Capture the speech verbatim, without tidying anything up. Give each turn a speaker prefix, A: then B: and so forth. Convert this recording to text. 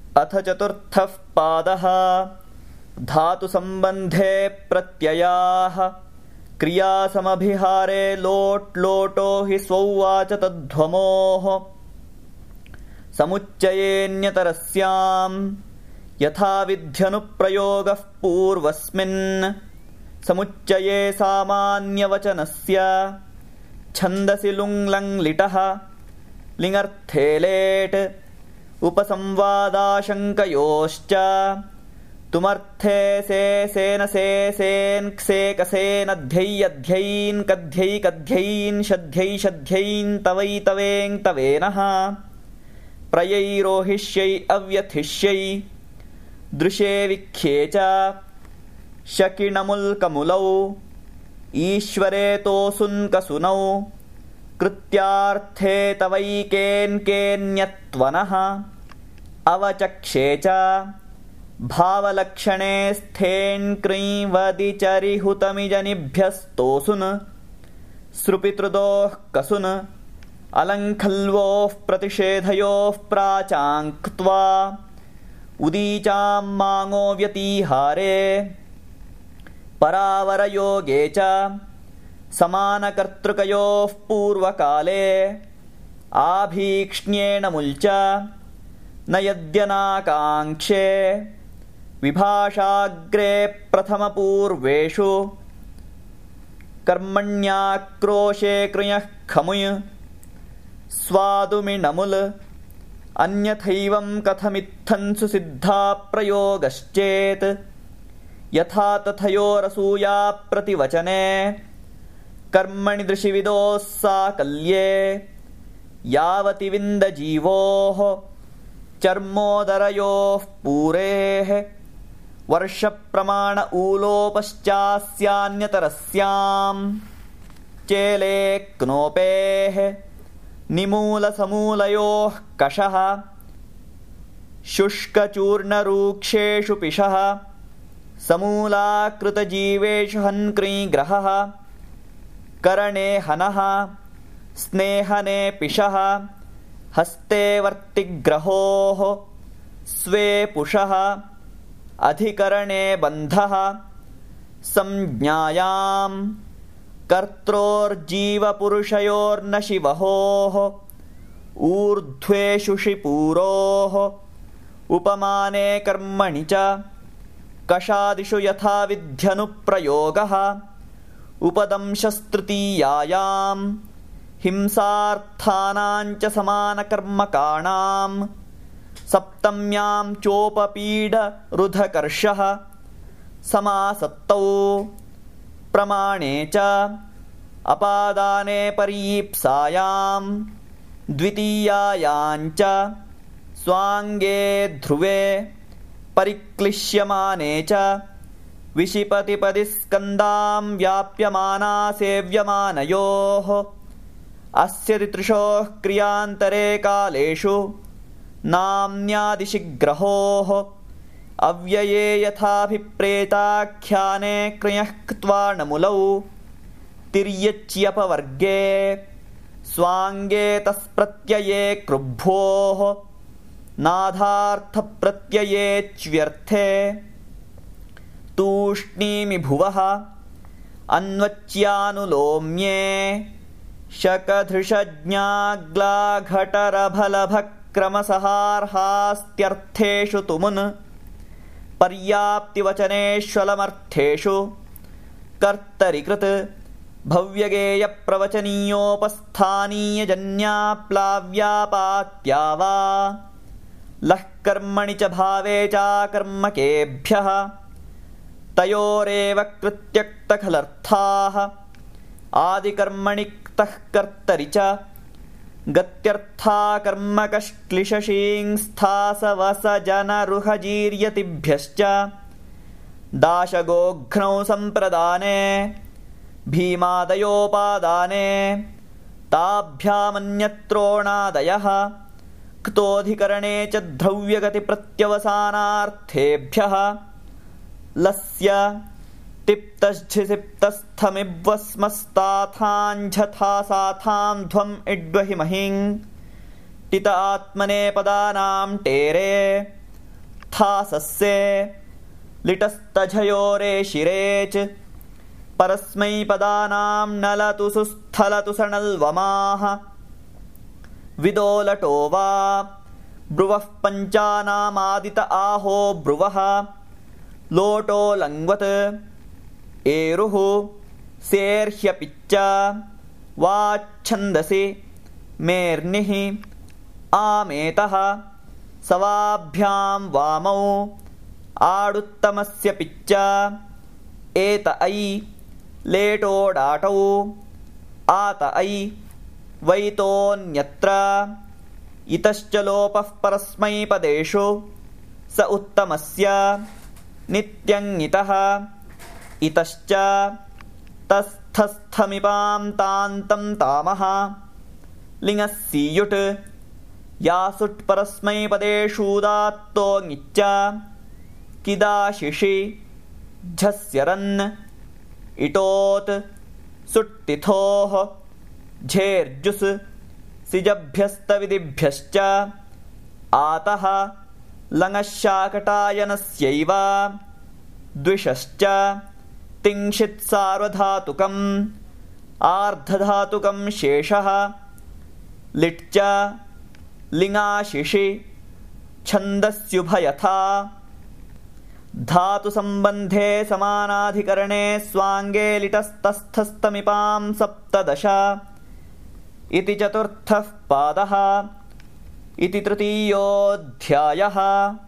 A: अथ चतुर्थः पादः धातुसम्बन्धे प्रत्ययाः क्रियासमभिहारे लोट् लोटो हि स्वौवाच तद्ध्वमोः समुच्चयेऽन्यतरस्याम् यथा विध्यनुप्रयोगः पूर्वस्मिन् समुच्चये सामान्यवचनस्य छन्दसि लुङ् लिटः लिङर्थे लेट् उपसंवादाशङ्कयोश्च तुमर्थे से सेन से सेन् क्षे कसेन ध्यै अध्यैन् कध्यै कध्यैन् शध्यै शध्यैन् तवै तवेङ् तवेनः प्रयैरोहिष्यै अव्यथिष्यै दृशे विख्ये च शकिणमुल्कमुलौ ईश्वरे तोऽसुन्कसुनौ कृत्यार्थे तवैकेन् केन्यत्वनः अवचक्षे च भावलक्षणे स्थेन् कृञ्वदिचरिहुतमिजनिभ्यस्तोऽसुन् सृपितृदोः कसुन् अलङ्खल्वोः प्रतिषेधयोः प्राचाङ्क्त्वा उदीचां माङो व्यतिहारे परावरयोगे च समानकर्तृकयोः पूर्वकाले आभीक्ष्ण्येन मुल्च न यद्यनाकाङ्क्षे विभाषाग्रे प्रथमपूर्वेषु कर्मण्याक्रोशे कृञः खमुय स्वादुमिणमुल् अन्यथैवं कथमित्थंसु सिद्धा प्रयोगश्चेत् यथा तथयोरसूया प्रतिवचने कर्मणि दृशिविदोः साकल्ये यावति विन्दजीवोः चर्मोदरयोः पूरेः वर्षप्रमाण ऊलोपश्चास्यान्यतरस्याम् चेलेक्नोपेः निमूलसमूलयोः कषः शुष्कचूर्णरूक्षेषु पिशः समूलाकृतजीवेषु हन्क्रीग्रहः करणे हनः स्नेहने पिशः हस्ते वर्तिग्रहोः स्वे पुषः अधिकरणे बन्धः संज्ञायाम् कर्त्रोर्जीवपुरुषयोर्न शिवहोः ऊर्ध्वेषु शिपूरोः उपमाने कर्मणि च कषादिषु यथा विध्यनुप्रयोगः उपदंशस्तृतीयायाम् हिंसार्थानाञ्च समानकर्मकाणाम् सप्तम्यां चोपपीडरुधकर्षः समासत्तौ प्रमाणे च अपादाने परीप्सायां द्वितीयायाञ्च स्वाङ्गे ध्रुवे परिक्लिश्यमाने च विशिपतिपदिस्कन्दां व्याप्यमाना सेव्यमानयोः अस्य तितृशोः क्रियान्तरे कालेषु नाम्न्यादिशिग्रहोः अव्यये यथाभिप्रेताख्याने कृञः क्त्वाणमुलौ तिर्यच्यपवर्गे स्वाङ्गे तस्प्रत्यये कृभ्वोः नाधार्थप्रत्ययेच्व्यर्थे तूष्णीमि भुवः अन्वच्यानुलोम्ये शकधृषज्ञाग्लाघटरभलभक्रमसहार्हास्त्यर्थेषु तुमुन् पर्याप्तिवचनेष्वलमर्थेषु कर्तरिकृत् भव्यगेयप्रवचनीयोपस्थानीयजन्याप्लाव्यापात्या वा लः कर्मणि च भावे चाकर्मकेभ्यः तयोरेव कृत्यक्तखलर्थाः आदिकर्मणि क्तः कर्तरि च गत्यर्था कर्मकश्क्लिशशींस्थासवसजनरुहजीर्यतिभ्यश्च दाशगोघ्नौ सम्प्रदाने भीमादयोपादाने ताभ्यामन्यत्रोणादयः क्तोऽधिकरणे च द्रव्यगतिप्रत्यवसानार्थेभ्यः लस्य तिप्तश्झिसिप्तस्थमिवस्मस्ताथाञ्झथा साथां ध्वम् इड्वहि महिं टित आत्मने पदानां टेरे चतुर्थासस्ये लिटस्तझयोरेशिरेच परस्मैपदानां नलतु सुस्थलतु सणल्वमाः विदोलटो वा ब्रुवः पञ्चानामादित आहो ब्रुवः लोटो लङ्वत् एरुः सेर्ह्यपिच्च वाच्छन्दसि मेर्निः आमेतः सवाभ्यां वामौ आडुत्तमस्य पिच्च एत ऐ लेटोडाटौ आत ऐ वैतोऽन्यत्र इतश्च लोपः परस्मैपदेषु स उत्तमस्य नित्यङ्गितः इतश्च तस्थस्थमिपां तान्तं तामः लिङः सीयुट् यासुट् परस्मैपदेषूदात्तो ङिच्च किदाशिषि झस्यरन् इटोत् सुट्तिथोः झेर्जुस् सिजभ्यस्तविदिभ्यश्च आतः लङः शाकटायनस्यैव द्विषश्च तिंशित् सार्वधातुकम् आर्धधातुकं शेषः लिट् च लिङाशिषि छन्दस्युभयथा धातुसम्बन्धे समानाधिकरणे स्वाङ्गे लिटस्तस्थस्थमिपां सप्तदश इति चतुर्थः पादः इति तृतीयोऽध्यायः।